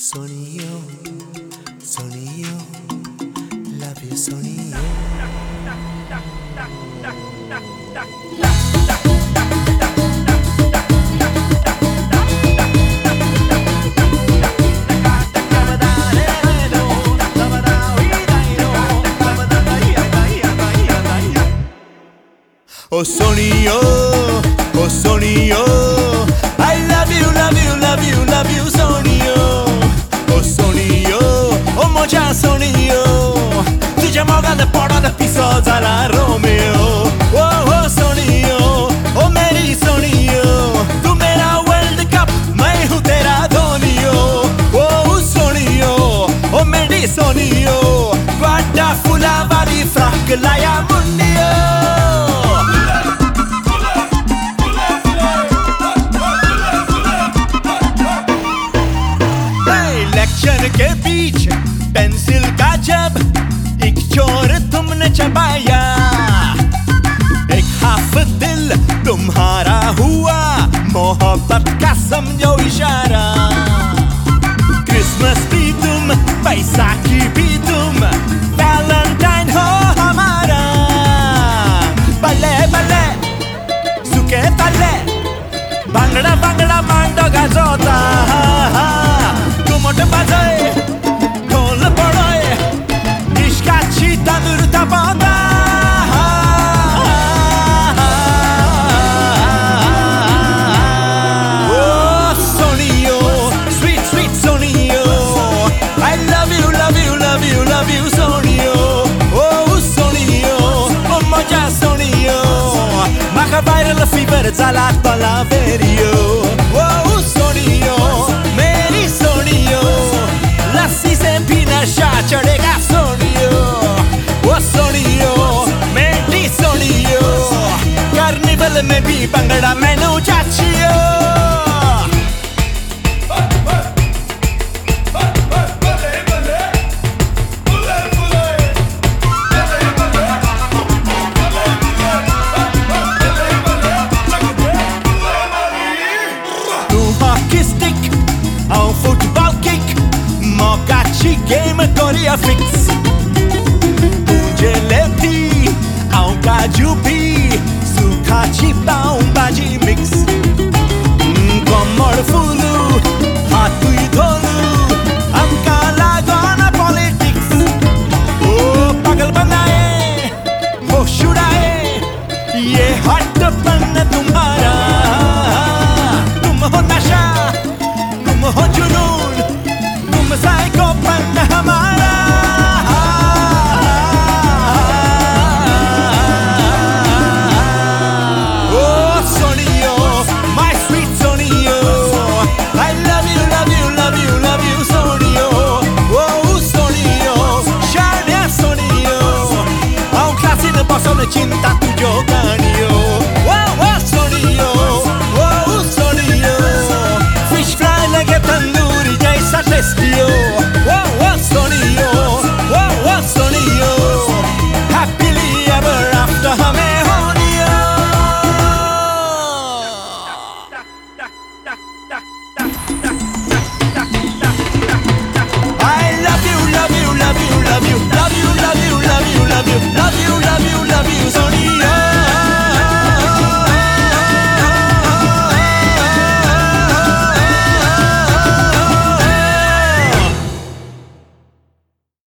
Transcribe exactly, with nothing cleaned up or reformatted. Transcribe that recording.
Sonio, Sonio, love you, Sonio. Oh Sonio, oh Sonio, I love you, love you, love you, love you, Sonio. Oh Sonio, oh moja Sonio, तुझ्या मोगात पडत पिसो झाला Romeo. Oh oh Sonio, oh मेरी Sonio, तू मेरा world cup, मैं हूँ तेरा धोनियो. Oh Sonio, oh मेरी Sonio, guarda fula vari frac laia mundio. के बीच पेंसिल का जब एक चोर तुमने चबाया, एक हाफ दिल तुम्हारा हुआ मोहब्बत का समझो इशारा. क्रिसमस भी तुम, बैसाखी भी तुम, वैलेंटाइन हो हमारा. बल्ले बल्ले सुके तल्ले बांगड़ा बांगड़ा मांडो गाजोता. मोठे बाजाय ढोल पडोय इश्काची तांदूळ तापवता. Oh Sonio, sweet sweet Sonio, I love you, love you, love you, love you, Sonio. Oh Sonio, oh moja Sonio, maka viral fever झाला तला verio. Oh Sonio, मेरी Sonio, लस्सी से भी नशा चढ़ेगा Sonio. वो Sonio, मेरी Sonio, कार्निवल में भी बंगड़ा मैनू चाचियो. Football kick, mokachi game Korea fix. Jalebi, ao kaju bhi, sukhachi pav bhaji mix. Komor fulu, hatui dholu, amka lagona politics. Oh pagal banaye, oh shudaye, ye hatpan tumhara. Tum ho nasha, तुम हो जुनून, तुम साइकोपन हमारा. Oh Sonio, my sweet Sonio, I love you, love you, love you, love you, Sonio. Oh Sonio, shania Sonio, a un clase de paso de cinta tuyo ganio. Oh oh Sonio, oh Sonio, fish fry like a tandoori jaisa tasty.